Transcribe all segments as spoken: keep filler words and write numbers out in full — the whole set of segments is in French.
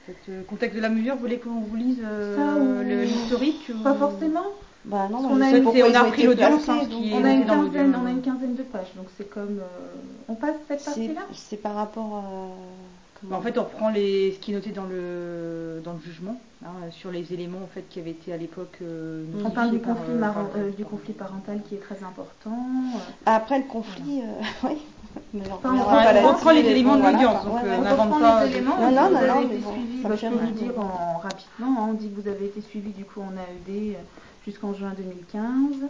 Le contexte de la mesure, vous voulez qu'on vous lise euh, Ça, ou... l'historique Pas ou... forcément. Bah non, on, a une, on a pris l'audience. Hein, on, a une quinzaine, on a une quinzaine de pages, donc c'est comme... Euh, on passe cette partie-là. C'est par rapport à... Bah, en fait, on prend les, ce qui est noté dans le, dans le jugement, hein, sur les éléments en fait, qui avaient été à l'époque... Euh, on parle du, conflit, par, mar- euh, du conflit parental qui est très important. Après le conflit, voilà. euh, oui. Enfin, on, on, on reprend les éléments de l'audience, donc ouais, euh, on n'invente pas... les éléments, non, non, vous avez non, été bon, suivi, bah, je peux vous dire en, rapidement, hein, on dit que vous avez été suivi du coup en A E D jusqu'en juin deux mille quinze,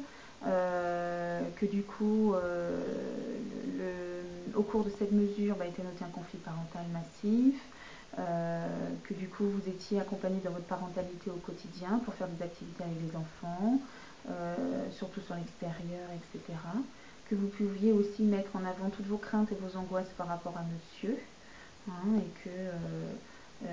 euh, que du coup, euh, le, le, au cours de cette mesure, bah, était noté un conflit parental massif, euh, que du coup vous étiez accompagné dans votre parentalité au quotidien pour faire des activités avec les enfants, euh, surtout sur l'extérieur, et cetera. Que vous pouviez aussi mettre en avant toutes vos craintes et vos angoisses par rapport à monsieur, hein, et que euh, euh,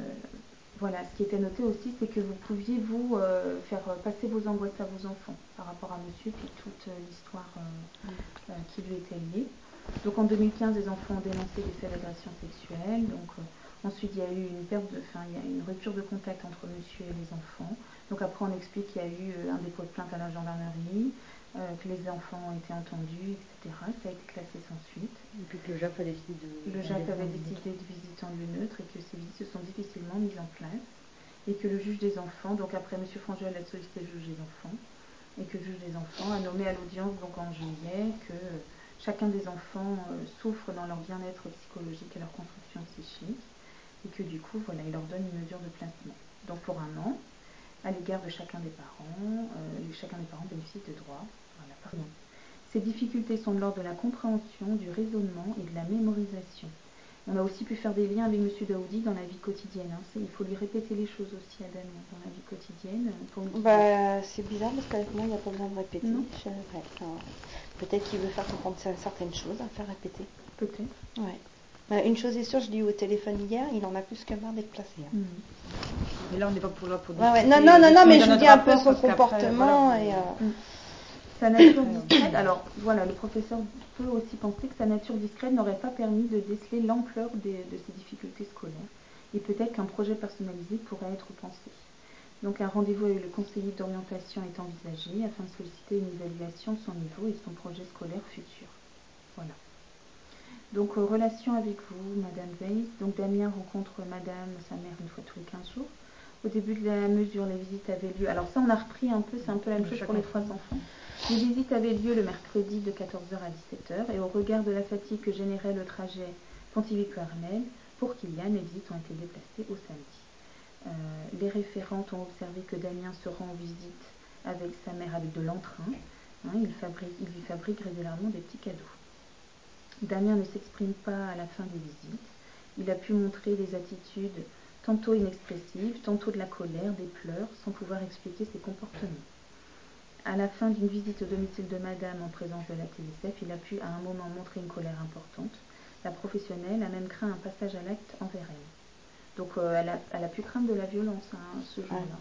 voilà, ce qui était noté aussi, c'est que vous pouviez vous euh, faire passer vos angoisses à vos enfants par rapport à monsieur, puis toute euh, l'histoire euh, euh, qui lui était liée. Donc en deux mille quinze, les enfants ont dénoncé des faits d'agression sexuelle. Donc euh, ensuite, il y a eu une perte de, enfin, il y a une rupture de contact entre monsieur et les enfants. Donc après, on explique qu'il y a eu un dépôt de plainte à la gendarmerie, euh, que les enfants ont été entendus, et cetera. Ça a été classé sans suite. Et puis que le J A P a décidé de... Le J A P avait décidé de visiter en lieu neutre et que ces visites se sont difficilement mises en place. Et que le juge des enfants, donc après M. Franjuel a sollicité le juge des enfants, et que le juge des enfants a nommé à l'audience donc en juillet que chacun des enfants euh, souffre dans leur bien-être psychologique et leur construction psychique, et que du coup, voilà, il leur donne une mesure de placement. Donc pour un an, à l'égard de chacun des parents, euh, chacun des parents bénéficie de droits. Voilà, pardon. Ces difficultés sont de l'ordre de la compréhension, du raisonnement et de la mémorisation. On a aussi pu faire des liens avec M. Daoudi dans la vie quotidienne. Hein. Il faut lui répéter les choses aussi à Damien dans la vie quotidienne. Pour bah, c'est bizarre parce qu'avec moi, il n'y a pas besoin de répéter. Je, ouais, enfin, peut-être qu'il veut faire comprendre certaines choses à faire répéter. Peut-être. Ouais. Bah, une chose est sûre, je l'ai eu au téléphone hier, il en a plus que marre d'être placé. Hein. Mmh. Mais là, on n'est pas pour là pour ouais, ouais. Non, non, non, non, mais je vous dis un peu son comportement. Après, voilà, et, euh... mmh. Sa nature discrète, alors voilà, le professeur peut aussi penser que sa nature discrète n'aurait pas permis de déceler l'ampleur des, de ses difficultés scolaires. Et peut-être qu'un projet personnalisé pourrait être pensé. Donc un rendez-vous avec le conseiller d'orientation est envisagé afin de solliciter une évaluation de son niveau et de son projet scolaire futur. Voilà. Donc euh, relation avec vous, Madame Weiss. Donc Damien rencontre Madame, sa mère, une fois tous les quinze jours. Au début de la mesure, les visites avaient lieu. Alors ça, on a repris un peu, c'est un peu la même chose pour les trois enfants. Les visites avaient lieu le mercredi de quatorze heures à dix-sept heures et au regard de la fatigue que générait le trajet Pontivy-Coarmel, pour Kylian, les visites ont été déplacées au samedi. Euh, les référentes ont observé que Damien se rend en visite avec sa mère avec de l'entrain. Hein, il, fabrique, il lui fabrique régulièrement des petits cadeaux. Damien ne s'exprime pas à la fin des visites. Il a pu montrer des attitudes tantôt inexpressives, tantôt de la colère, des pleurs, sans pouvoir expliquer ses comportements. À la fin d'une visite au domicile de Madame en présence de la T S F, il a pu à un moment montrer une colère importante. La professionnelle a même craint un passage à l'acte envers elle. Donc euh, elle, a, elle a pu craindre de la violence hein, ce jour-là.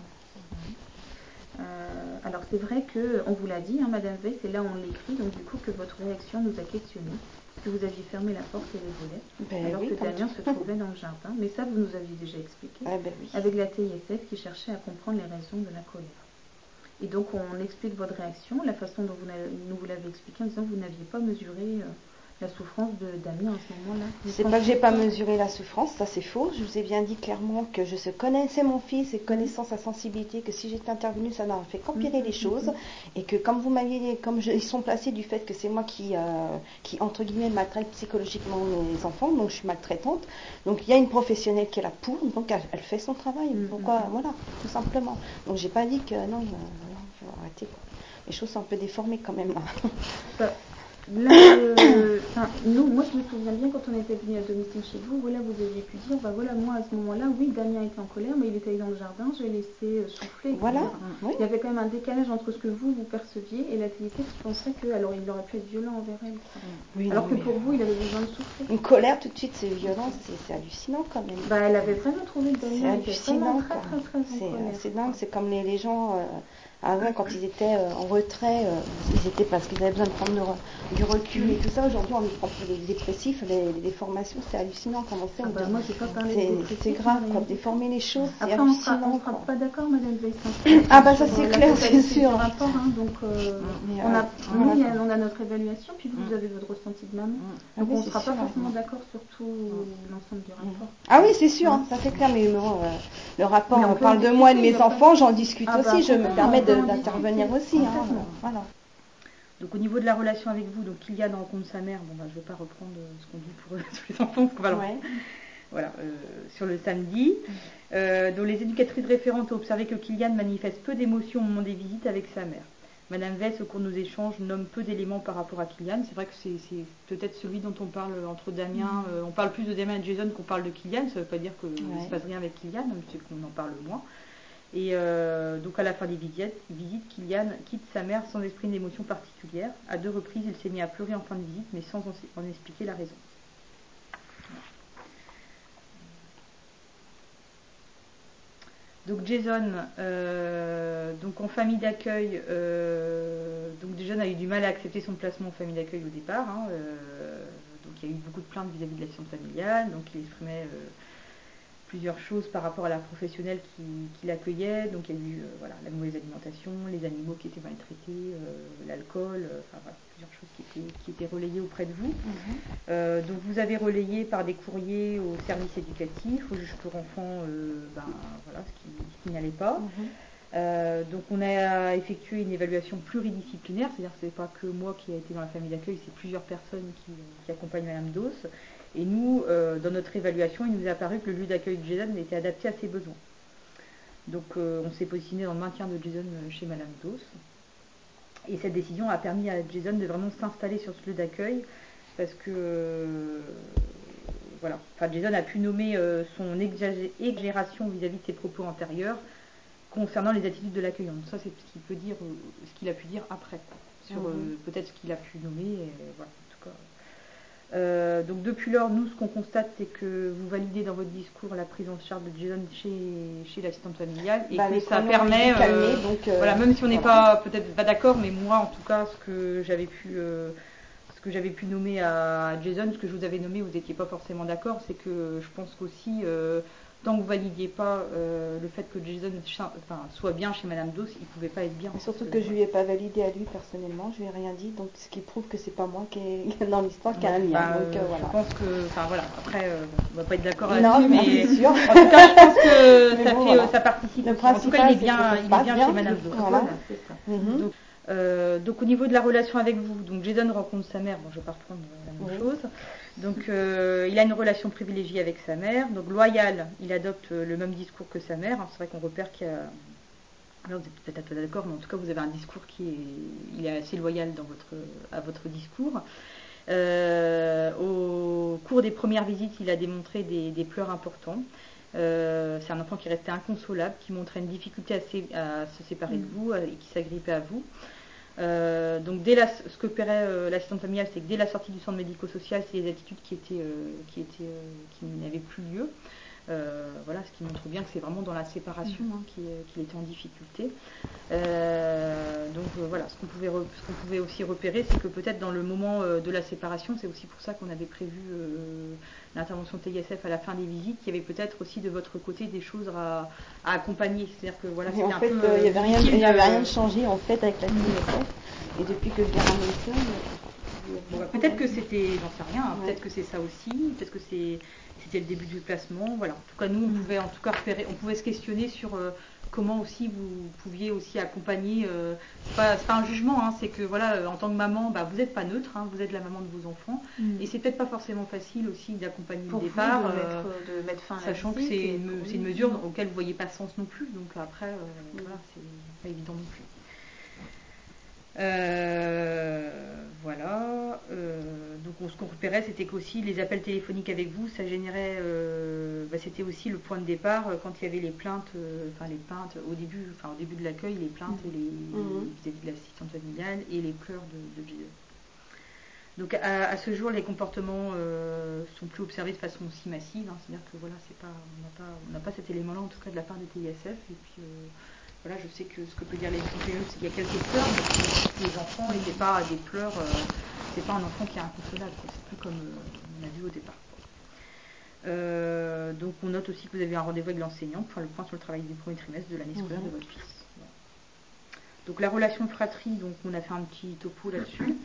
Euh, alors c'est vrai que, on vous l'a dit, hein, Madame Weiss, et là on l'écrit, donc du coup que votre réaction nous a questionnés, que vous aviez fermé la porte et les volets, ben alors oui, que Damien se trouvait dans le jardin. Mais ça vous nous aviez déjà expliqué, ah ben oui. avec la T S F qui cherchait à comprendre les raisons de la colère. Et donc on explique votre réaction, la façon dont vous nous vous l'avez expliqué en disant que vous n'aviez pas mesuré euh, la souffrance de Damien à ce moment-là. C'est pas que j'ai pas mesuré la souffrance, ça c'est faux. Je vous ai bien dit clairement que je connaissais mon fils et connaissant sa sensibilité, que si j'étais intervenue, ça n'aurait fait qu'empirer mmh, les choses. Mmh. Et que comme vous m'aviez, comme je, ils sont placés du fait que c'est moi qui, euh, qui entre guillemets maltraite psychologiquement les enfants, donc je suis maltraitante. Donc il y a une professionnelle qui est là pour, donc elle, elle fait son travail. Mmh, Pourquoi, mmh. Voilà, tout simplement. Donc j'ai pas dit que non, euh, faut arrêter quoi. Les choses sont un peu déformées quand même là. Bah. Là, euh, nous, moi je me souviens bien quand on était venu à domicile chez vous, voilà, vous aviez pu dire, bah voilà, moi à ce moment-là, oui, Damien était en colère, mais il était dans le jardin, j'ai laissé souffler. Voilà. Oui. Il y avait quand même un décalage entre ce que vous, vous perceviez et la T S F qui pensait que, alors il aurait pu être violent envers elle. Oui, alors que pour vous, il avait besoin de souffler. Une colère tout de suite, c'est violent, c'est, c'est hallucinant quand même. Bah, elle avait vraiment trouvé que Damien était vraiment très, très, très, très en colère. C'est dingue, c'est comme les, les gens... Euh, Avant, quand ils étaient euh, en retrait, euh, ils étaient parce qu'ils avaient besoin de prendre le, du recul et tout ça. Aujourd'hui, on les prend pour des dépressifs. Les, les déformations, c'est hallucinant comment c'est. Ah bah, moi, j'ai pas parlé de c'est, dépressif, c'est grave, mais- quoi. Déformer les choses, c'est Après, on hallucinant. sera, on sera quoi. pas d'accord, Madame Weissin. Ah bah ça, sur, c'est euh, la clair, totalité c'est sûr. du rapport, hein, donc euh, Mais, on, a, euh, nous, voilà, il y a- quoi. on a notre évaluation, puis vous, vous Mm. avez votre ressenti de maman. Ah Donc oui, on ne c'est sera sûr, pas ouais. forcément d'accord sur tout l'ensemble du rapport. Ah oui, c'est sûr, hein, ça c'est clair, mais bon, euh, le rapport, Mais on on, peut parle en de moi et de discuter, mes y a pas enfants, de- j'en discute Ah bah, aussi, je me complètement, permets on peut de- en d'intervenir discuter, aussi. Hein, complètement. voilà. Donc au niveau de la relation avec vous, donc Kylian rencontre sa mère. Bon bah je vais pas reprendre euh, ce qu'on dit pour euh, tous les enfants, parce qu'on va le- Ouais. voilà, euh, sur le samedi. Euh, dont les éducatrices référentes ont observé que Kylian manifeste peu d'émotions au moment des visites avec sa mère. Madame Vess, au cours de nos échanges, nomme peu d'éléments par rapport à Kylian. C'est vrai que c'est, c'est peut-être celui dont on parle entre Damien. Euh, on parle plus de Damien et de Jason qu'on parle de Kylian. Ça ne veut pas dire qu'il ne Ouais. se passe rien avec Kylian, c'est qu'on en parle moins. Et euh, donc à la fin des visites, visites, Kylian quitte sa mère sans exprimer d'émotion particulière. À deux reprises, il s'est mis à pleurer en fin de visite, mais sans en, en expliquer la raison. Donc Jason, euh, donc en famille d'accueil, euh, donc Jason a eu du mal à accepter son placement en famille d'accueil au départ. Hein, euh, donc il y a eu beaucoup de plaintes vis-à-vis de l'assistante familiale. Donc il exprimait euh, plusieurs choses par rapport à la professionnelle qui, qui l'accueillait. Donc il y a eu euh, voilà, la mauvaise alimentation, les animaux qui étaient maltraités, euh, l'alcool, euh, enfin voilà, plusieurs choses qui étaient, qui étaient relayées auprès de vous. Mhm. Euh, donc vous avez relayé par des courriers au service éducatif, au juge pour enfants, euh, ben, voilà, ce qui, ce qui n'allait pas. Mhm. Euh, donc on a effectué une évaluation pluridisciplinaire, c'est-à-dire que ce n'est pas que moi qui ai été dans la famille d'accueil, c'est plusieurs personnes qui, qui accompagnent Madame Dos. Et nous, euh, dans notre évaluation, il nous est apparu que le lieu d'accueil de Jason était adapté à ses besoins. Donc euh, on s'est positionné dans le maintien de Jason chez Madame Dos. Et cette décision a permis à Jason de vraiment s'installer sur ce lieu d'accueil parce que euh, voilà, enfin, Jason a pu nommer euh, son exagé- exagération vis-à-vis de ses propos antérieurs concernant les attitudes de l'accueillant. Donc ça, c'est ce qu'il peut dire, euh, ce qu'il a pu dire après, quoi, sur Mhm. euh, peut-être ce qu'il a pu nommer. Et, voilà, en tout cas. Euh, donc depuis lors, nous, ce qu'on constate, c'est que vous validez dans votre discours la prise en charge de Jason chez, chez l'assistante familiale et Bah, que les ça pronoms permet, ont été calmés, euh, donc, euh, voilà, même si on n'est voilà. pas peut-être pas d'accord, mais moi, en tout cas, ce que j'avais pu, euh, ce que j'avais pu nommer à Jason, ce que je vous avais nommé, vous n'étiez pas forcément d'accord, c'est que je pense qu'aussi, euh, tant que vous validiez pas euh, le fait que Jason cha- enfin, soit bien chez Madame Dos, il ne pouvait pas être bien. Mais surtout parce que je lui ai pas validé à lui personnellement, je lui ai rien dit, donc ce qui prouve que c'est pas moi qui est dans l'histoire qui a un lien. Bah, donc, euh, euh, voilà. Je pense que, enfin voilà, après, euh, bon, on va pas être d'accord Non, là-dessus, mais mais c'est sûr. en tout cas, je pense que Mais ça, bon, fait, voilà. euh, ça participe. Le aussi. En tout cas, principal, il est c'est bien, que ça se il est passe bien bien. chez Madame Dos. Voilà. Voilà, c'est ça. Mhm. Donc, euh, donc au niveau de la relation avec vous, donc Jason rencontre sa mère, bon je vais pas reprendre la même Oui. chose, donc euh, il a une relation privilégiée avec sa mère, donc loyal, il adopte euh, le même discours que sa mère, hein, c'est vrai qu'on repère qu'il y a, alors vous êtes peut-être pas d'accord, mais en tout cas vous avez un discours qui est, il est assez loyal dans votre, à votre discours. Euh, au cours des premières visites, il a démontré des, des pleurs importants. Euh, c'est un enfant qui restait inconsolable, qui montrait une difficulté à, sé- à se séparer de vous euh, et qui s'agrippait à vous. Euh, donc dès la, ce que paierait euh, l'assistante familiale, c'est que dès la sortie du centre médico-social, c'est les attitudes qui étaient, euh, qui étaient, euh, qui n'avaient plus lieu. Euh, voilà, ce qui montre bien que c'est vraiment dans la séparation hein, qu'il, qu'il était en difficulté. Euh, donc euh, voilà, ce qu'on pouvait, re- ce qu'on pouvait aussi repérer, c'est que peut-être dans le moment euh, de la séparation, c'est aussi pour ça qu'on avait prévu euh, l'intervention T I S F à la fin des visites, qu'il y avait peut-être aussi de votre côté des choses à, à accompagner. C'est-à-dire que voilà, Mais c'était en un fait, peu, euh, il n'y avait, rien- difficile il y avait de- rien de changé en fait avec la T I S F. Et depuis que je l'ai ramené ça, il y a- Bon, bah, peut-être que c'était, j'en sais rien, hein, Ouais. peut-être que c'est ça aussi, peut-être que c'est, c'était le début du placement, voilà. En tout cas, nous, on pouvait en tout cas repérer, on pouvait se questionner sur euh, comment aussi vous pouviez aussi accompagner. Euh, c'est pas, c'est pas un jugement, hein, c'est que voilà, euh, en tant que maman, bah, vous n'êtes pas neutre, hein, vous êtes la maman de vos enfants, Mm. et c'est peut-être pas forcément facile aussi d'accompagner Pour le vous, départ, de, euh, mettre, de mettre fin à la sachant que visite c'est et une, pour c'est lui. une mesure auquel vous voyez pas sens non plus, donc après, euh, voilà, c'est pas évident non plus. Euh, voilà. Euh, donc on- ce qu'on repérait, c'était qu'aussi les appels téléphoniques avec vous, ça générait, euh, bah, c'était aussi le point de départ euh, quand il y avait les plaintes, euh, enfin les plaintes au début, enfin au début de l'accueil, les plaintes et les Mhm. vis-à-vis de l'assistante familiale et les pleurs de, de Jason. Donc à, à ce jour, les comportements euh, sont plus observés de façon aussi massive, hein, c'est-à-dire que voilà, c'est pas, on n'a pas, on n'a pas cet élément-là en tout cas de la part des T I S F et puis. Euh, voilà, je sais que ce que peut dire l'épisode, c'est qu'il y a quelques pleurs, mais les enfants n'étaient pas à des pleurs, euh, c'est pas un enfant qui est inconsolable, quoi. C'est plus comme euh, on a vu au départ. Euh, donc on note aussi que vous avez un rendez-vous avec l'enseignant pour faire le point sur le travail du premier trimestre de l'année scolaire mmh. de votre fils. Voilà. Donc la relation fratrie, donc on a fait un petit topo là-dessus.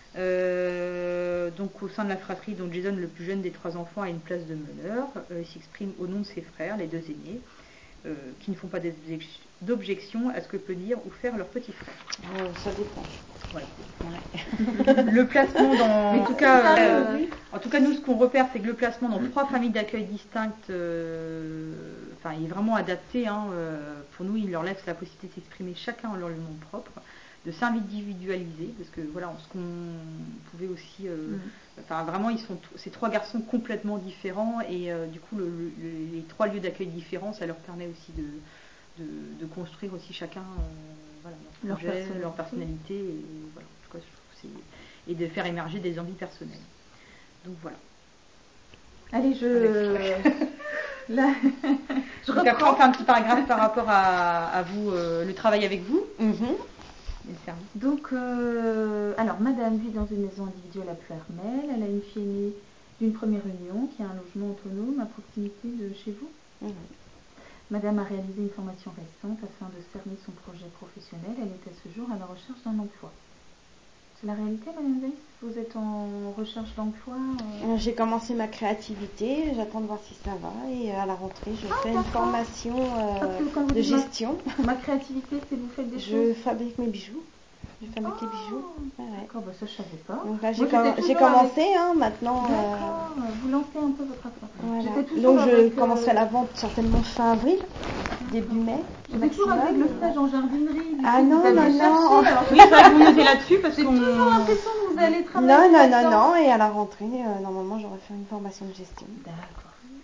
Euh, donc au sein de la fratrie, donc Jason, le plus jeune des trois enfants, a une place de meneur. Euh, il s'exprime au nom de ses frères, les deux aînés, euh, qui ne font pas d'objection à ce que peut dire ou faire leur petit frère. Euh, ça dépend. Voilà. Ouais. Le placement dans, en tout cas, euh, en tout cas nous ce qu'on repère, c'est que le placement dans trois familles d'accueil distinctes, euh, enfin il est vraiment adapté. Hein, euh, pour nous, il leur laisse la possibilité de s'exprimer chacun en leur nom propre, de s'individualiser, parce que voilà, ce qu'on pouvait aussi, euh, mm. enfin vraiment ils sont t- ces trois garçons complètement différents et euh, du coup le, le, les trois lieux d'accueil différents, ça leur permet aussi de de, de construire aussi chacun euh, voilà, leur projet, leur personnalité, leur personnalité et, voilà, en tout cas, je trouve que c'est, et de faire émerger des envies personnelles. Donc voilà. Allez, je. Là, je Donc après, on fait un petit paragraphe par rapport à, à vous, euh, le travail avec vous. Mm-hmm. Donc, euh, alors, madame vit dans une maison individuelle à Plouermel. Elle a une fille aînée d'une première union qui a un logement autonome à proximité de chez vous. Mm-hmm. Madame a réalisé une formation récente afin de cerner son projet professionnel. Elle est à ce jour à la recherche d'un emploi. C'est la réalité, Madame Weiss? Vous êtes en recherche d'emploi euh... J'ai commencé ma créativité, j'attends de voir si ça va. Et à la rentrée, je ah, fais d'accord. une formation euh, de gestion. Ma, ma créativité, c'est vous faites des je choses? Je fabrique mes bijoux. Je fabrique oh, les bijoux. Ouais, ouais. D'accord, bah ça je savais pas. Donc là, j'ai, Moi, com- j'ai commencé, avec... hein, maintenant. D'accord, euh... vous lancez un peu votre affaire. Voilà. Donc je avec, commencerai euh... la vente certainement fin avril, début mai. J'étais toujours avec le stage en jardinerie. Ah non, non, non. Cherché, alors... Oui, c'est vrai que vous notez là-dessus parce que. J'ai toujours l'impression que vous allez travailler. Non, non, non, non. Et à la rentrée, euh, normalement, j'aurai fait une formation de gestion. D'accord.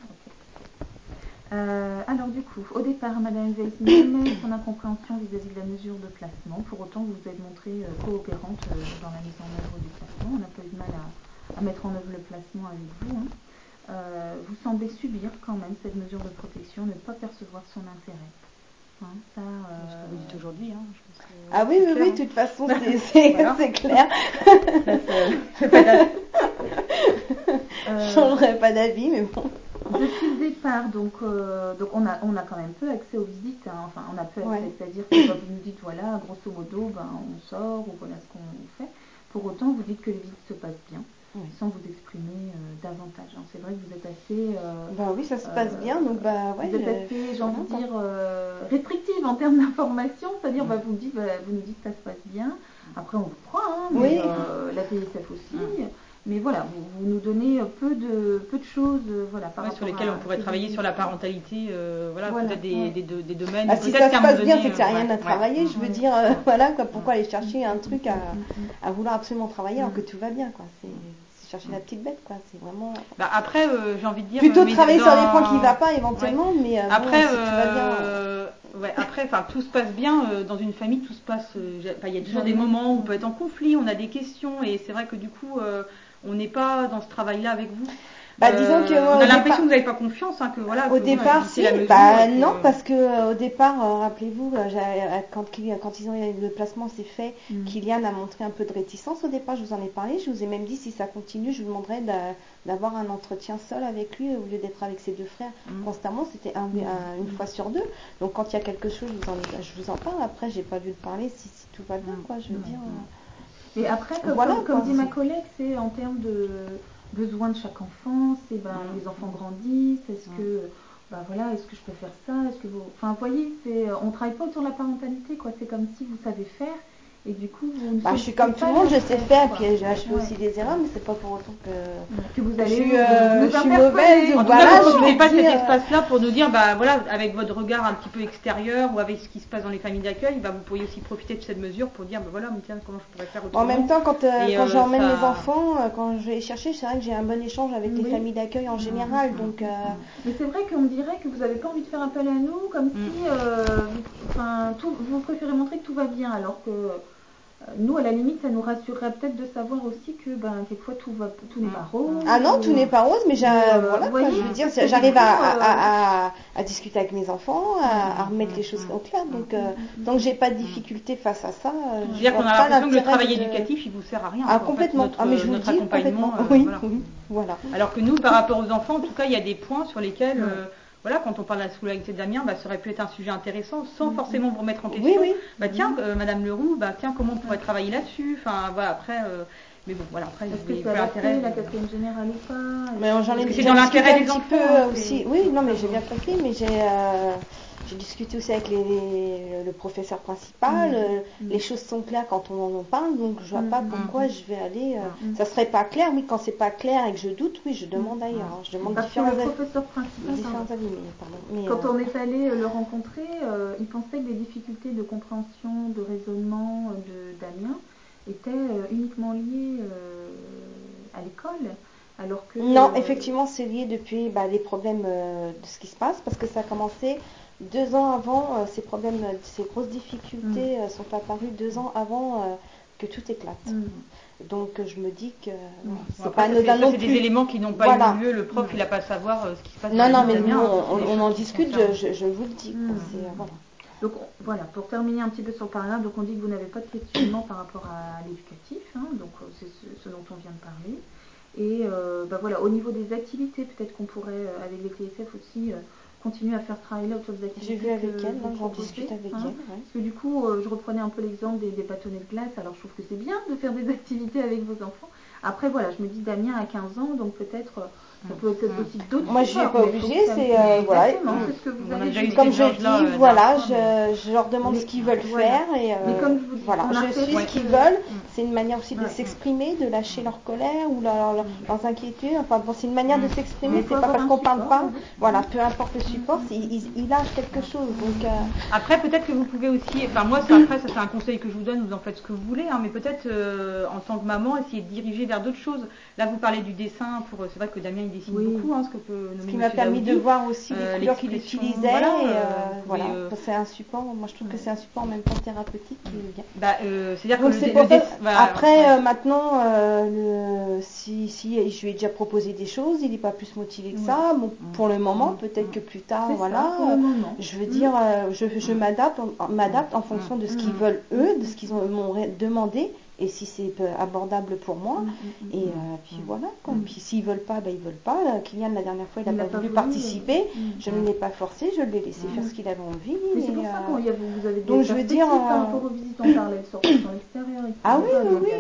Euh, alors du coup, au départ, Madame Weiss met son incompréhension vis-à-vis de la mesure de placement. Pour autant, vous vous êtes montrée euh, coopérante euh, dans la mise en œuvre du placement. On n'a pas eu de mal à, à mettre en œuvre le placement avec vous. Hein. Euh, vous semblez subir quand même cette mesure de protection, ne pas percevoir son intérêt. Hein, ça, euh... ce que vous dites aujourd'hui. Hein, je pense que, ah oui, oui, oui, de toute façon, c'est, c'est, voilà. c'est clair. Là, c'est pas d'avis. Je ne changerai pas d'avis, mais bon. Depuis le départ, donc, euh, donc on, a, on a quand même peu accès aux visites, hein. Enfin on a peu accès, ouais. C'est-à-dire que bah, vous nous dites voilà, grosso modo, ben, on sort ou voilà ce qu'on fait. Pour autant, vous dites que les visites se passent bien, oui. sans vous exprimer euh, davantage. Hein. C'est vrai que vous êtes assez... Euh, bah oui, ça se passe euh, bien, donc bah ouais. Vous êtes assez, j'ai envie de dire, euh, restrictive en termes d'information, c'est-à-dire bah, vous, dites, bah, vous nous dites que ça se passe bien. Après, on vous croit, hein, mais oui. euh, la T S F aussi. Mmh. Mais voilà, vous, vous nous donnez peu de, peu de choses voilà, par ouais, rapport sur lesquelles à, on pourrait travailler sur la parentalité, euh, voilà, voilà, peut-être des, ouais. des, des, des domaines. Ah, si peut-être ça se passe bien, donné, c'est que ça n'a rien ouais, à travailler. ouais, je veux ouais, dire, euh, ouais. voilà, quoi, pourquoi aller chercher un truc à, à vouloir absolument travailler alors que tout va bien, quoi. C'est, c'est chercher la petite bête, quoi. C'est vraiment. Bah après, euh, j'ai envie de dire. Plutôt travailler dans... sur les points qui ne vont pas éventuellement, ouais. mais euh, après, bon, si euh, tout va bien. Ouais, après, enfin, tout se passe bien euh, dans une famille, tout se passe. Il euh, y a toujours des moments où on peut être en conflit, on a des questions, et c'est vrai que du coup, euh, on n'est pas dans ce travail-là avec vous. Bah, euh, disons que moi, on a l'impression départ... que vous n'avez pas confiance, hein, que voilà. Au que départ, si, bah que... non, parce que euh, au départ, euh, rappelez-vous, euh, quand, quand ils ont le placement s'est fait, mm. Kylian a montré un peu de réticence. Au départ, je vous en ai parlé, je vous ai même dit si ça continue, je vous demanderais d'avoir un entretien seul avec lui au lieu d'être avec ses deux frères mm. constamment. C'était un, un, une mm. fois sur deux. Donc quand il y a quelque chose, je vous en, je vous en parle. Après, j'ai pas dû le parler si, si tout va bien, quoi. Je veux mm. dire. Euh... Et après, comme, voilà, comme, comme dit ma collègue, c'est en termes de besoin de chaque enfant, c'est ben mmh. les enfants grandissent, est-ce mmh. que ben voilà, est-ce que je peux faire ça, est-ce que vous, enfin vous voyez, c'est on travaille pas autour de la parentalité quoi, c'est comme si vous savez faire et du coup vous. Bah, je suis comme tout le monde, je sais faire, quoi. Puis je, je fais ouais. aussi des erreurs, mais c'est pas pour autant que que vous allez. Je suis, euh, je suis mauvaise. En tout voilà, cas, vous n'avez pas dire... cet espace-là pour nous dire, bah voilà, avec votre regard un petit peu extérieur ou avec ce qui se passe dans les familles d'accueil, bah vous pourriez aussi profiter de cette mesure pour dire, bah voilà, mais tiens, comment je pourrais faire autrement. En même temps, quand, euh, quand euh, j'emmène ça... les enfants, euh, quand je vais les chercher, c'est vrai que j'ai un bon échange avec oui. les familles d'accueil en général, mmh. donc. Euh... Mais c'est vrai qu'on dirait que vous n'avez pas envie de faire appel à nous, comme mmh. si, euh, enfin, tout, vous préférez montrer que tout va bien, alors que. Nous, à la limite, ça nous rassurerait peut-être de savoir aussi que ben, quelquefois tout, va, tout n'est pas rose. Ah non, tout n'est pas rose, mais euh, voilà, voyez, quoi, je veux dire, j'arrive à, à, à, à discuter avec mes enfants, à, à remettre les choses au clair. Donc, euh, donc j'ai pas de difficulté face à ça. Euh, je veux dire qu'on a l'impression que le travail de... éducatif, il vous sert à rien. Ah, complètement. En fait, notre, ah, mais je vous notre dis, accompagnement. Euh, oui, voilà. oui, voilà. Alors que nous, par rapport aux enfants, en tout cas, il y a des points sur lesquels, euh, voilà, quand on parle de la scolarité de Damien, bah, ça aurait pu être un sujet intéressant, sans mmh. forcément vous remettre en question. Oui, oui. Bah tiens, euh, Madame Leroux, bah tiens, comment on pourrait travailler là-dessus. Enfin, voilà, après. Euh, Mais bon, voilà, après, est-ce que c'est adapté, la quatrième générale ou pas? Mais j'en ai c'est dans l'intérêt des enfants peu aussi. Oui, non, mais j'ai bien compris, mais j'ai euh, j'ai discuté aussi avec les, les, le professeur principal. Mmh. Euh, mmh. Les choses sont claires quand on en parle, donc je vois mmh. pas pourquoi mmh. je vais aller. Euh, mmh. Ça serait pas clair, oui, quand c'est pas clair et que je doute, oui, je demande ailleurs. Hein, je demande Parce différents que le professeur principal, différents avis, mais, pardon, mais, quand euh, on est allé le rencontrer, euh, il pensait que les difficultés de compréhension, de raisonnement de Damien étaient euh, uniquement liées euh, à l'école, alors que... Non, euh, effectivement, c'est lié depuis bah, les problèmes euh, de ce qui se passe, parce que ça a commencé deux ans avant, euh, ces problèmes, euh, ces grosses difficultés mm. euh, sont apparues deux ans avant euh, que tout éclate. Mm. Donc euh, je me dis que mm. bon, c'est bon, après, pas anodin non plus. C'est des éléments qui n'ont pas voilà. eu lieu, le prof, mm. il n'a pas à savoir euh, ce qui se passe. Non, non, mais Damien, nous, hein, on, on, on en discute, je, je, je vous le dis. Mm. C'est, euh, voilà. Donc voilà, pour terminer un petit peu sur le paragraphe, donc on dit que vous n'avez pas de questionnement par rapport à l'éducatif, hein, donc c'est ce, ce dont on vient de parler. Et euh, bah voilà, au niveau des activités, peut-être qu'on pourrait, euh, avec les T S F aussi, euh, continuer à faire travailler là autour des activités. J'ai vu avec elle, j'en discute avec hein, elle. Ouais. Parce que du coup, euh, je reprenais un peu l'exemple des, des bâtonnets de glace, alors je trouve que c'est bien de faire des activités avec vos enfants. Après voilà, je me dis Damien a quinze ans, donc peut-être... Euh, ça peut être aussi d'autres. Moi, je suis pas obligée, c'est euh, voilà. C'est ce que vous avez dit. Comme je dis, euh, voilà, je, je leur demande mais, ce qu'ils veulent voilà. faire et euh, mais comme je vous dis, voilà, je suis ce qu'ils veulent. C'est une manière aussi de ouais. s'exprimer, de lâcher leur colère ou leur, leur, leurs inquiétudes. Enfin bon, c'est une manière de s'exprimer. C'est pas parce qu'on parle pas. Voilà, peu importe le support, il, il, il lâche quelque chose. Donc euh... après, peut-être que vous pouvez aussi. Enfin moi, ça, après, ça c'est un conseil que je vous donne. Vous en faites ce que vous voulez, hein, mais peut-être euh, en tant que maman, essayer de diriger vers d'autres choses. Là, vous parlez du dessin. Pour, c'est vrai que Damien il dessine oui. beaucoup, hein, ce que peut ce qui m'a permis Daoudi, de voir aussi euh, les couleurs qu'il utilisait. Voilà, et, euh, voilà. Euh, c'est un support. Moi, je trouve ouais. que c'est un support en même temps thérapeutique qui est bien. Bah, euh, c'est-à-dire donc, que c'est le, pour le ça, dé- bah, après, ouais. euh, maintenant, euh, le, si, si je lui ai déjà proposé des choses, il n'est pas plus motivé que ça. Bon, mmh. pour le moment, mmh. peut-être que plus tard, c'est voilà. Ça, pour le moment. Je veux mmh. dire, euh, je, je mmh. m'adapte, m'adapte en fonction de ce qu'ils mmh. veulent eux, de ce qu'ils m'ont demandé. Et si c'est abordable pour moi, mmh, mmh, et euh, puis mmh. voilà. Quoi. Mmh. Puis s'ils veulent pas, ben ils veulent pas. Kylian la dernière fois, il n'a pas, pas voulu participer. Mmh. Je ne l'ai pas forcé, je l'ai laissé mmh. faire ce qu'il avait envie. Mais c'est pour euh... ça qu'on y a, vous avez des donc je veux dire par rapport aux visites en parlait de sortir dans l'extérieur. Ah oui, oui, oui.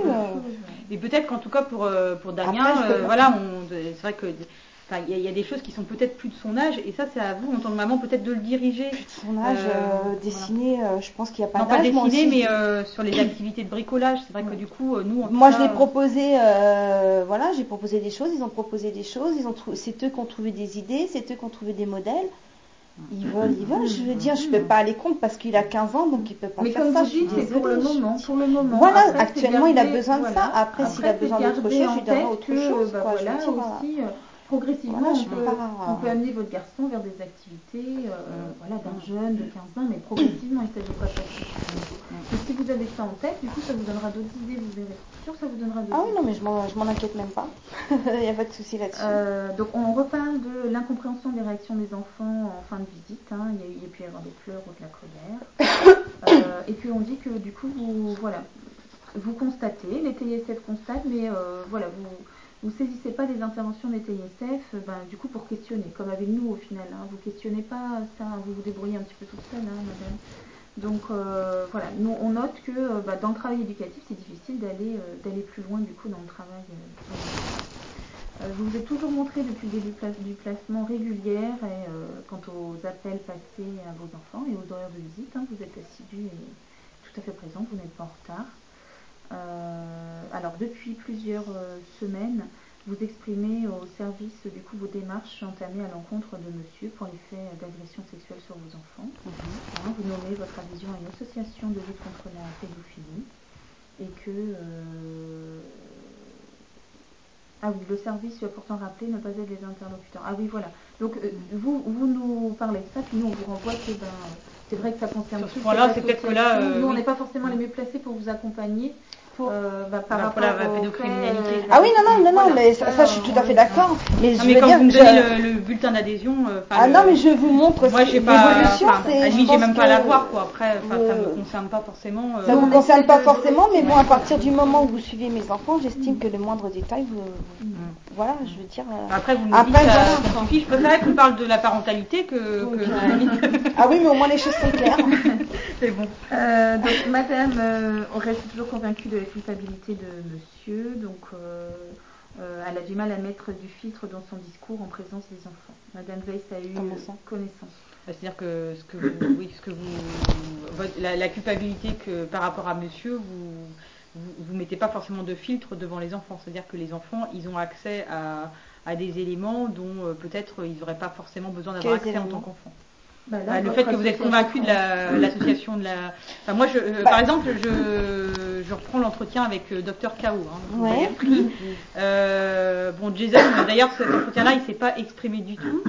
Et peut-être qu'en tout cas pour pour Damien, Après, euh, voilà, on, c'est vrai que. Il y, y a des choses qui sont peut-être plus de son âge, et ça, c'est à vous, en tant que maman, peut-être de le diriger. Plus de son âge, euh, euh, dessiner, voilà. euh, je pense qu'il n'y a pas non, d'âge. Non, pas dessiner, mais euh, sur les activités de bricolage. C'est vrai ouais. que du coup, nous, en moi, tout je l'ai proposé, euh, voilà, j'ai proposé des choses, ils ont proposé des choses, ils ont trou- c'est eux qui ont trouvé des idées, c'est eux qui ont trouvé des modèles. Ils veulent, ils veulent. Je veux dire, je ne peux pas aller contre parce qu'il a quinze ans, donc il ne peut pas mais faire comme ça. Vous dites, c'est pour le moment, pour le moment. Voilà, après, actuellement, garder, il a besoin de voilà. ça. Après, Après s'il a besoin d'autre chose, je lui donnerai autre que, chose. Bah, quoi, voilà, je veux dire, aussi, euh, progressivement, voilà, on, peut, pas... on peut amener votre garçon vers des activités euh, mmh. voilà, d'un jeune de quinze ans, mais progressivement, il ne s'agit pas de passer. Et si vous avez ça en tête, du coup, ça vous donnera d'autres idées, vous verrez. C'est sûr que ça vous donnera d'autres Ah oui, idées. non, mais je m'en, je m'en inquiète même pas. Il n'y a pas de souci là-dessus. Euh, donc, on reparle de l'incompréhension des réactions des enfants en fin de visite. Hein. Il, y a, il y a pu y avoir des pleurs ou de la colère. euh, et puis, on dit que, du coup, vous, voilà, vous constatez, les T I S F constatent, mais euh, voilà, vous... Vous ne saisissez pas des interventions des T I S F, ben, du coup pour questionner, comme avec nous au final. Hein. Vous ne questionnez pas ça, vous vous débrouillez un petit peu toute seule, hein, madame. Donc euh, voilà, nous on note que euh, bah, dans le travail éducatif, c'est difficile d'aller, euh, d'aller plus loin du coup dans le travail. Euh, vous vous êtes toujours montré depuis le début du placement régulière et euh, quant aux appels passés à vos enfants et aux horaires de visite. Hein, vous êtes assidu et tout à fait présent, vous n'êtes pas en retard. Euh, alors depuis plusieurs euh, semaines, vous exprimez au service du coup vos démarches entamées à l'encontre de monsieur pour les faits d'agression sexuelle sur vos enfants. Mm-hmm. Hein, vous nommez votre adhésion à une association de lutte contre la pédophilie et que euh... ah oui, le service lui a pourtant rappelé ne pas être les interlocuteurs. Ah oui, voilà. Donc euh, mm-hmm. vous, vous nous parlez de ça, puis nous on vous renvoie que ben, c'est vrai que ça concerne sur ce point-là, c'est peut-être que là, euh, nous on oui. n'est pas forcément les mieux placés pour vous accompagner. Pour, euh, bah, par bah, rapport pour la au pédocriminalité. fait, euh, Ah oui, non, non, non, non, voilà. mais ça, ça, je suis tout à fait d'accord. Mais, Non, je mais veux quand dire, vous me je- donnez le, le bulletin d'adhésion, euh, ah le- non, mais je vous montre moi ce- j'ai pas, l'évolution. enfin, c'est- à je lui j'ai pense même pas que- la voir quoi. Après, enfin, ça euh, me concerne pas forcément. euh, Ça ne vous on concerne essaie pas de- forcément, mais de- bon, à partir du moment où vous suivez mes enfants, j'estime que le moindre détail, vous, Mm. voilà, je veux dire. euh, Après, vous me Après, dites que ça, voilà, ça quoi. suffit. Je préférais qu'on parle de la parentalité que. Donc, que euh, ah oui, mais au moins les choses sont claires. C'est bon. Euh, donc, madame, euh, on reste toujours convaincue de la culpabilité de monsieur. Donc, euh, euh, elle a du mal à mettre du filtre dans son discours en présence des enfants. Madame Weiss a eu Comment ça connaissance. C'est-à-dire que ce que vous, oui, ce que vous, votre- la, la culpabilité que par rapport à monsieur, vous, vous, vous mettez pas forcément de filtre devant les enfants. C'est-à-dire que les enfants, ils ont accès à, à des éléments dont euh, peut-être ils n'auraient pas forcément besoin d'avoir Quels accès en éléments tant qu'enfant. Bah, là, Bah, le votre fait que vous êtes association convaincu de la- France. l'association de la. Enfin, moi, je, euh, Bah. par exemple, je, je reprends l'entretien avec euh, docteur K O. Hein, vous Ouais. l'avez repris. Euh, bon, Jason, d'ailleurs, cet entretien-là, il s'est pas exprimé du tout.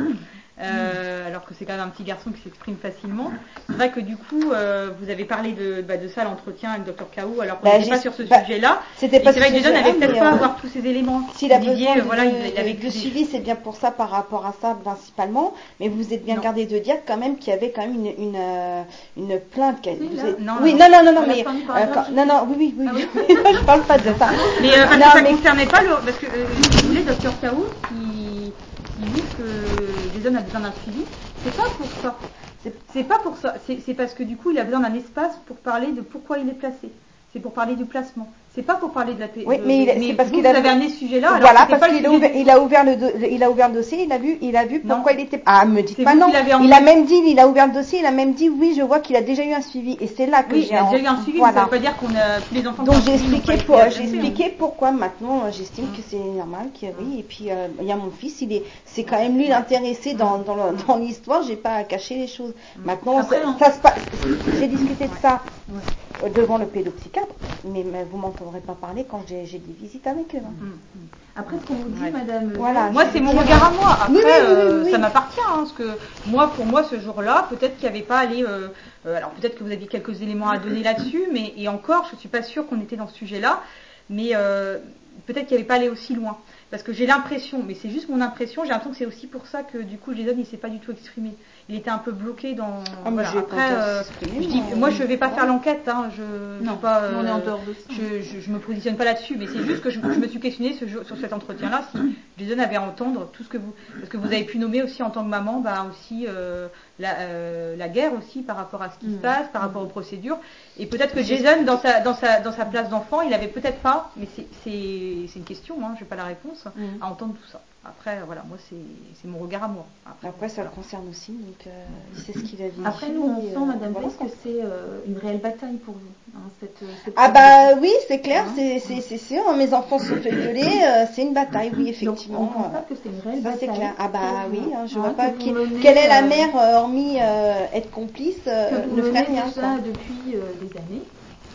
Euh, alors que c'est quand même un petit garçon qui s'exprime facilement. C'est vrai que du coup, euh, vous avez parlé de, bah, de ça à l'entretien avec docteur K O, alors qu'on Bah, n'était pas j'ai- sur ce bah, sujet-là. C'était Et pas c'est vrai ce que Jason sujet-là, n'avait peut-être mais, pas euh, avoir tous ces éléments. S'il a Vous disiez, besoin de, euh, voilà, il, il de- avait de que des- suivi, c'est bien pour ça, par rapport à ça principalement. Mais vous êtes bien Non. gardé de dire quand même qu'il y avait quand même une, une, euh, une plainte. qui a- Si, vous là. êtes- Non, oui, non, non, non, non, non, À la mais fin du euh, paragraphe, quand- non, non, oui, oui, Ah oui. oui. Je parle pas de ça. Mais euh, parce Non, que ça mais- concernait pas le. Parce que, euh, si vous voulez, docteur K O, qui, qui dit que Jason a besoin d'un suivi, c'est pas pour ça. C'est- C'est pas pour ça. C'est c'est parce que du coup, il a besoin d'un espace pour parler de pourquoi il est placé. C'est pour parler du placement. C'est pas pour parler de la P. Oui, de- mais il- de- c'est parce vous, qu'il a- vous avez amené ce sujet-là. alors Voilà, c'était parce pas le qu'il a sujet ouvert, du- il a ouvert le, do- il a ouvert le dossier, il a vu, il a vu Non. pourquoi il était. Ah, me dites C'est pas vous non. qui l'avez Il emmené. a même dit, il a ouvert le dossier, il a même dit, oui, je vois qu'il a déjà eu un suivi. Et c'est là que Oui, j'ai. il a déjà eu un suivi, mais ça Voilà. veut pas dire qu'on a tous les enfants. Donc qui ont j'ai un suivi n'ont expliqué, pas pour, été j'ai adressés, expliqué pourquoi maintenant euh, j'estime que c'est normal qu'il oui et puis euh, il y a mon fils, il est c'est quand même lui l'intéressé dans, dans, le- dans l'histoire, j'ai pas à cacher les choses. Maintenant Après, ça, on- ça se passe, j'ai discuté de ça Ouais. euh, devant le pédopsychiatre, mais, mais vous m'entendrez pas parler quand j'ai, j'ai des visites avec eux. hein. Mm. Après, ce qu'on vous dit, Ouais. madame. Voilà. Moi, c'est mon regard à moi. Après, Oui, oui, oui, euh, oui. ça m'appartient. Hein, parce que moi, pour moi, ce jour-là, peut-être qu'il n'y avait pas allé. Euh, euh, alors, peut-être que vous aviez quelques éléments à donner là-dessus, mais et encore, je suis pas sûre qu'on était dans ce sujet-là. Mais euh, peut-être qu'il n'y avait pas allé aussi loin. Parce que j'ai l'impression, mais c'est juste mon impression, j'ai l'impression que c'est aussi pour ça que du coup, Jason, il s'est pas du tout exprimé. Il était un peu bloqué dans. Ah, mais voilà. j'ai Après, pas qu'à euh, s'exprimer, je dis, moi, moi, je vais pas voilà. faire l'enquête. Hein, je, je Non, vais pas. nous, on est en euh, dehors de ça. je, je, je me positionne pas là-dessus, mais c'est juste que je, je me suis questionnée ce jour- sur cet entretien-là si Jason avait à entendre tout ce que vous, parce que vous avez pu nommer aussi en tant que maman, bah aussi euh, la, euh, la guerre aussi par rapport à ce qui se Mm. passe, par rapport aux procédures, et peut-être que J'ai- Jason dans sa dans sa dans sa place d'enfant, il avait peut-être pas, mais c'est c'est c'est une question, hein, j'ai pas la réponse, Mm. à entendre tout ça. Après voilà, moi c'est c'est mon regard à moi. Après ça le concerne aussi, donc euh, il sait ce qu'il a dit. Après, nous, on et, sent, euh, madame voilà, Weiss, quoi. que c'est euh, une réelle bataille pour vous. Hein, cette, cette Ah bah oui, c'est clair, Hein c'est, c'est, c'est sûr, mes enfants sont fait violer, euh, c'est une bataille, oui, effectivement. Donc, on euh, constate que c'est une réelle ça bataille. c'est clair. Ah bah que oui, vous- hein, je hein, vois que pas vous qui- menez, quelle est la euh, mère, euh, hormis euh, être complice, euh, que vous ne ferait menez rien. déjà quoi. depuis euh, des années.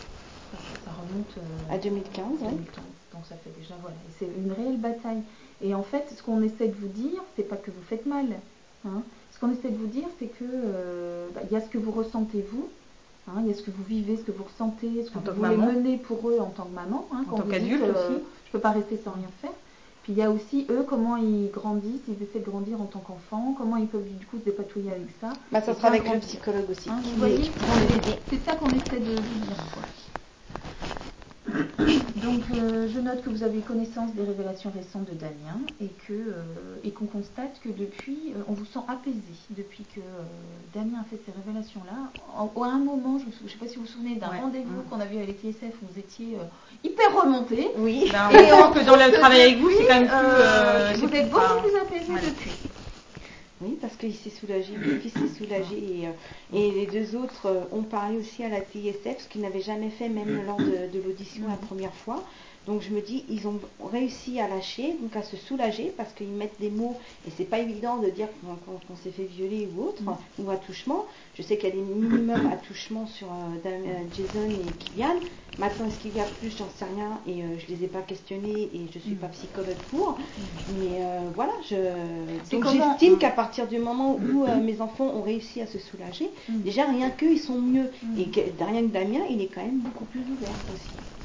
Ça remonte euh, À deux mille quinze, oui. deux mille quinze, donc ça fait déjà voilà. Et c'est une réelle bataille. Et en fait, ce qu'on essaie de vous dire, c'est pas que vous faites mal. Hein. Ce qu'on essaie de vous dire, c'est que euh, bah, il y a ce que vous ressentez vous. Hein, il y a ce que vous vivez, ce que vous ressentez, ce que En vous tant que voulez maman. mener pour eux en tant que maman. Hein, En quand tant vous qu'adulte dites, aussi. Je peux pas rester sans rien faire. Puis il y a aussi eux, comment ils grandissent, ils essaient de grandir en tant qu'enfants, comment ils peuvent du coup se dépatouiller avec ça. Bah ça Et sera avec bien le grandir. psychologue aussi. Hein, qui- vous voyez, qui pourront les aider. c'est c'est ça qu'on essaie de vous dire. Quoi. Donc euh, je note que vous avez connaissance des révélations récentes de Damien et que euh, et qu'on constate que depuis, euh, on vous sent apaisé depuis que euh, Damien a fait ces révélations-là. En- À un moment, je ne sais pas si vous vous souvenez d'un Ouais. rendez-vous Mmh. qu'on a vu avec l'I S F où vous étiez euh, hyper remonté. Oui. Ben, on Et sent on que dans le trouve travail que avec vous, c'est quand même plus. depuis, euh, vous c'est êtes enfin, beaucoup plus apaisé voilà. depuis. Oui, parce qu'il s'est soulagé, mon fils s'est soulagé et, euh, et les deux autres euh, ont parlé aussi à la T I S F, ce qu'ils n'avaient jamais fait même lors de, de l'audition la première fois. Donc je me dis, ils ont réussi à lâcher, donc à se soulager, parce qu'ils mettent des mots, et c'est pas évident de dire qu'on, qu'on- qu'on s'est fait violer ou autre, Mm. ou attouchement. Je sais qu'il y a des minimums attouchements sur euh, Dam- euh, Jason et Kylian. Maintenant, est-ce qu'il y a plus, j'en sais rien, et euh, je les ai pas questionnés, et je suis pas psychologue pour. Mais euh, voilà, je... C'est donc comment- j'estime Mm. qu'à partir du moment où euh, mes enfants ont réussi à se soulager, Mm. déjà rien qu'eux, ils sont mieux. Mm. Et que, rien que Damien, il est quand même beaucoup plus ouvert aussi.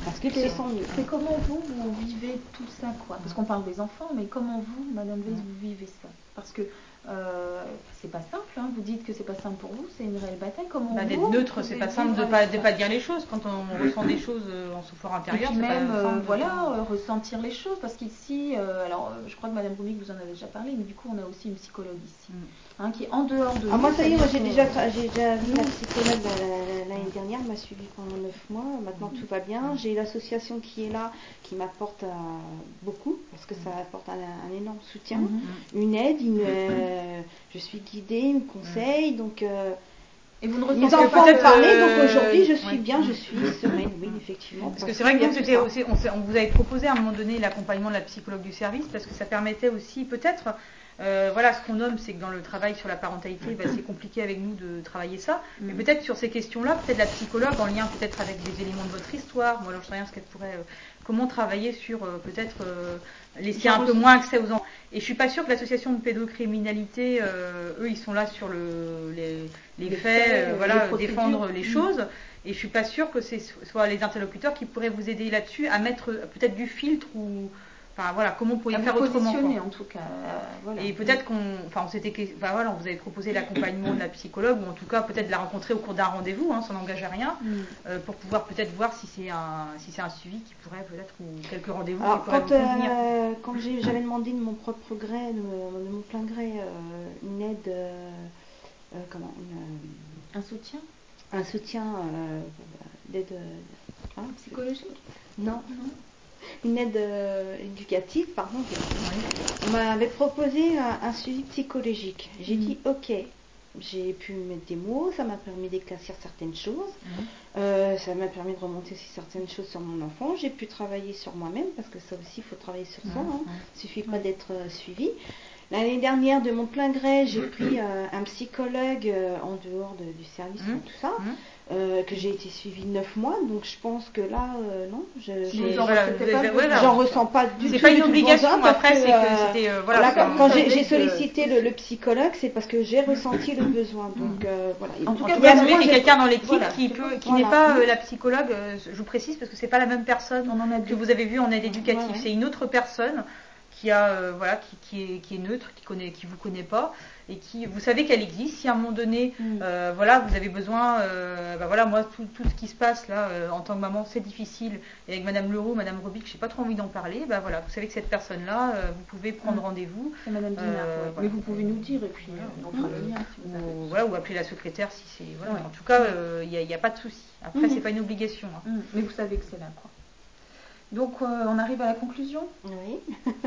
parce qu'ils C'est- se sentent mieux. C'est comment vous, vous vivez tout ça, quoi. Parce qu'on parle des enfants, mais comment vous, Madame Weiss, vous vivez ça? Parce que euh, c'est pas simple, hein. Vous dites que c'est pas simple pour vous, c'est une réelle bataille. Comment Bah, vous d'être neutre, pouvez c'est pas vivre simple de avec pas, ça? de pas dire les choses. Quand on ressent des choses euh, en son fort Et intérieur, puis c'est même, pas euh, simple. de- voilà, euh, ressentir les choses, parce qu'ici, euh, alors euh, je crois que Madame Rubik vous en avez déjà parlé, mais du coup on a aussi une psychologue ici, Mm. hein, qui est en dehors de Ah, nous, moi, ça y est, moi, j'ai c'est-à-dire déjà, que- tra- j'ai déjà vu la psychologue la- la- l'année dernière, elle m'a suivi pendant neuf mois. Maintenant, tout va bien. J'ai l'association qui est là, qui m'apporte euh, beaucoup, parce que ça apporte un, un énorme soutien, Mhm. une aide. Une, euh, je suis guidée, ils me conseillent. Donc, euh, Et vous ne mes ressentez enfants pas me de- parlaient, donc aujourd'hui, je suis ouais. bien, je suis sereine, oui, effectivement. Parce que c'est vrai que qu'il y nous, a tout c'était ça. aussi, on, s'est- on vous avait proposé à un moment donné l'accompagnement de la psychologue du service, parce que ça permettait aussi peut-être, euh, voilà, ce qu'on nomme, c'est que dans le travail sur la parentalité, bah, c'est compliqué avec nous de travailler ça, mais Mm. peut-être sur ces questions-là, peut-être la psychologue en lien peut-être avec des éléments de votre histoire, moi alors je sais rien ce qu'elle pourrait, euh, comment travailler sur euh, peut-être euh, laisser un peu moins accès aux enfants. Et je suis pas sûre que l'association de pédocriminalité, euh, eux, ils sont là sur le, les, les, Les faits, faits, euh, les voilà, procédures. défendre les Mm. choses. Et je suis pas sûre que ce soit les interlocuteurs qui pourraient vous aider là-dessus à mettre euh, peut-être du filtre ou, enfin voilà, comment vous pourriez à faire vous autrement. positionner, quoi. en tout cas. euh, voilà. Et peut-être qu'on, enfin, on s'était, enfin voilà, on vous avait proposé l'accompagnement de la psychologue, ou en tout cas peut-être de la rencontrer au cours d'un rendez-vous, hein, ça n'engage à rien, Mm. euh, pour pouvoir peut-être voir si c'est un, si c'est un suivi qui pourrait peut-être, ou quelques rendez-vous qui Alors, pourraient quand, vous convenir. euh, quand j'ai- j'avais demandé de mon propre gré, de, mon de mon plein gré, euh, une aide, euh, euh, comment, une, Un soutien euh, un soutien euh, d'aide, euh, hein, psychologique? non, Non. une aide euh, éducative, pardon, Oui. on m'avait proposé un, un suivi psychologique. J'ai Mhm. dit ok, j'ai pu mettre des mots, ça m'a permis d'éclaircir certaines choses, Mhm. euh, ça m'a permis de remonter aussi certaines choses sur mon enfant. J'ai pu travailler sur moi-même, parce que ça aussi, il faut travailler sur soi, Mhm. hein. Il suffit pas d'être euh, suivi. L'année dernière, de mon plein gré, j'ai pris euh, un psychologue euh, en dehors de- du service, Mhm. tout ça, Mhm. euh, que j'ai été suivie neuf mois, donc je pense que là, euh, non, je, je- Vous Et en voilà, ressentez vous pas avez- le voilà. besoin. j'en ressens pas du tout. C'est pas du une tout obligation, besoin, parce après, c'est que euh, c'était, euh, voilà, voilà, quand, c'est- quand vous j'ai savez j'ai que- sollicité le, le psychologue, c'est parce que j'ai ressenti le besoin. Donc euh, voilà. En tout En cas, tout cas, vous vous moi, avez j'ai- quelqu'un dans l'équipe voilà, qui je peut, pense- qui voilà. n'est pas euh, Mhm. la psychologue. euh, je vous précise parce que c'est pas la même personne On en a que deux. vous avez vu en aide éducative. Ouais, ouais. C'est une autre personne qui a, euh, voilà, qui, qui est, qui est neutre, qui connaît, qui vous connaît pas et qui, vous savez qu'elle existe. Si à un moment donné, Mm. euh, voilà, vous avez besoin, euh, bah voilà, moi tout, tout ce qui se passe là, euh, en tant que maman, c'est difficile. Et avec Madame Leroux, Madame Robic, j'ai pas trop envie d'en parler. Bah voilà, vous savez que cette personne-là, euh, vous pouvez prendre Mm. rendez-vous. C'est Madame Dinard, Euh, ouais. voilà. Mais vous pouvez nous dire, et puis Voilà. euh, on fera le lien si vous avez. Ou, voilà, ou appeler la secrétaire si c'est. Voilà. Ouais. En tout cas, il n'y a, y a pas de souci. Après, Mhm. c'est pas une obligation. hein. Mm. Mais vous savez que c'est là, quoi. Donc, euh, on arrive à la conclusion. Oui.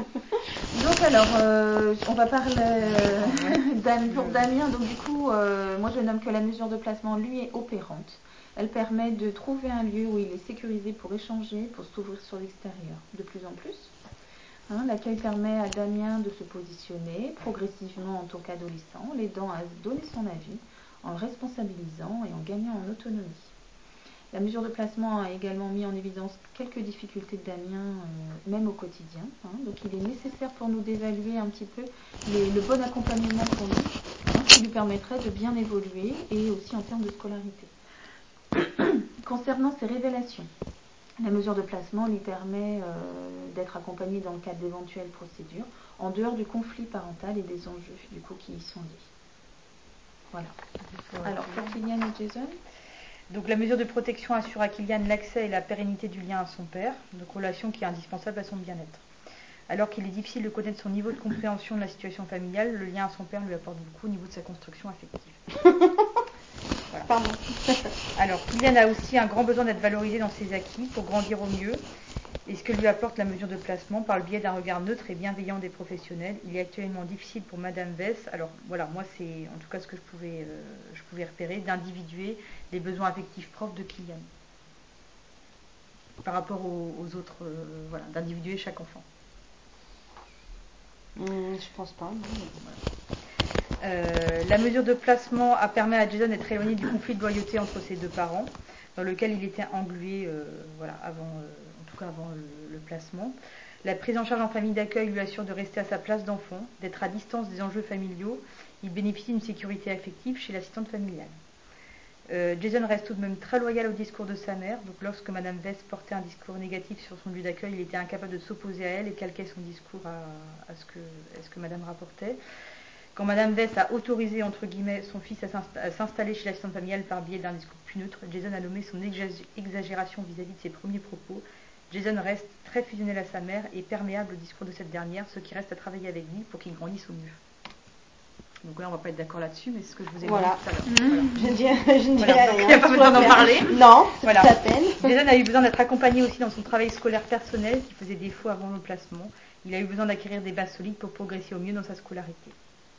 Donc, alors, euh, on va parler euh, d'Am- pour Damien. Donc, du coup, euh, moi, je nomme que la mesure de placement, lui, est opérante. Elle permet de trouver un lieu où il est sécurisé pour échanger, pour s'ouvrir sur l'extérieur, de plus en plus. Hein, l'accueil permet à Damien de se positionner progressivement en tant qu'adolescent, l'aidant à donner son avis, en le responsabilisant et en gagnant en autonomie. La mesure de placement a également mis en évidence quelques difficultés de Damien, euh, même au quotidien. hein. Donc il est nécessaire pour nous d'évaluer un petit peu les- le bon accompagnement pour lui, hein, qui lui permettrait de bien évoluer et aussi en termes de scolarité. Concernant ses révélations, la mesure de placement lui permet euh, d'être accompagné dans le cadre d'éventuelles procédures, en dehors du conflit parental et des enjeux du coup qui y sont liés. Voilà. Alors pour Kylian et Jason. Donc la mesure de protection assure à Kylian l'accès et la pérennité du lien à son père, donc relation qui est indispensable à son bien-être. Alors qu'il est difficile de connaître son niveau de compréhension de la situation familiale, le lien à son père lui apporte beaucoup au niveau de sa construction affective. Voilà. Pardon. Alors Kylian a aussi un grand besoin d'être valorisé dans ses acquis pour grandir au mieux. Et ce que lui apporte la mesure de placement par le biais d'un regard neutre et bienveillant des professionnels. Il est actuellement difficile pour Madame Weiss, alors voilà, moi c'est en tout cas ce que je pouvais, euh, je pouvais repérer, d'individuer les besoins affectifs propres de Kylian. Par rapport aux, aux autres, euh, voilà, d'individuer chaque enfant. Hum, je pense pas. non, mais bon. Euh, la mesure de placement a permis à Jason d'être éloigné du conflit de loyauté entre ses deux parents, dans lequel il était englué euh, voilà, avant, euh, en tout cas avant le, le placement. La prise en charge en famille d'accueil lui assure de rester à sa place d'enfant, d'être à distance des enjeux familiaux. Il bénéficie d'une sécurité affective chez l'assistante familiale. Euh, Jason reste tout de même très loyal au discours de sa mère. Donc lorsque Madame Vess portait un discours négatif sur son lieu d'accueil, il était incapable de s'opposer à elle et calquait son discours à, à, ce, que, à ce que Madame rapportait. Quand Madame Vess a autorisé entre guillemets son fils à s'installer chez l'assistante familiale par biais d'un discours plus neutre, Jason a nommé son exagération vis-à-vis de ses premiers propos. Jason reste très fusionnel à sa mère et perméable au discours de cette dernière, ce qui reste à travailler avec lui pour qu'il grandisse au mieux. Donc là, on va pas être d'accord là-dessus, mais c'est ce que je vous ai voilà. dit tout à l'heure. Voilà. Je ne dirai, je ne dirai voilà. rien. Il n'y a pas besoin d'en parler. Non, c'est voilà. pas la peine. Jason a eu besoin d'être accompagné aussi dans son travail scolaire personnel qui faisait défaut avant le placement. Il a eu besoin d'acquérir des bases solides pour progresser au mieux dans sa scolarité.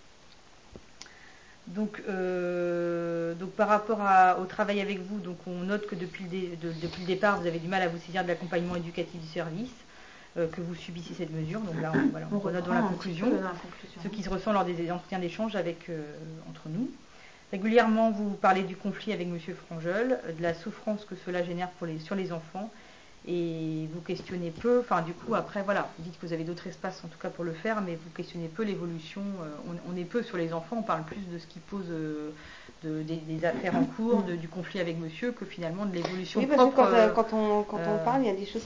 Donc, euh, donc par rapport à, au travail avec vous, donc on note que depuis le, dé, de, depuis le départ, vous avez du mal à vous saisir de l'accompagnement éducatif du service, euh, que vous subissez cette mesure. Donc là, on, voilà, on, on note dans la conclusion, dans la conclusion, ce qui se ressent lors des entretiens d'échange avec, euh, entre nous. Régulièrement, vous parlez du conflit avec Monsieur Frangeul, de la souffrance que cela génère pour les, sur les enfants, et vous questionnez peu, enfin du coup après voilà, vous dites que vous avez d'autres espaces en tout cas pour le faire, mais vous questionnez peu l'évolution, euh, on, on est peu sur les enfants, on parle plus de ce qui pose euh, de, des, des affaires en cours, de, du conflit avec monsieur, que finalement de l'évolution oui, parce propre. que quand, euh, quand, on, quand euh, on parle, il y a des choses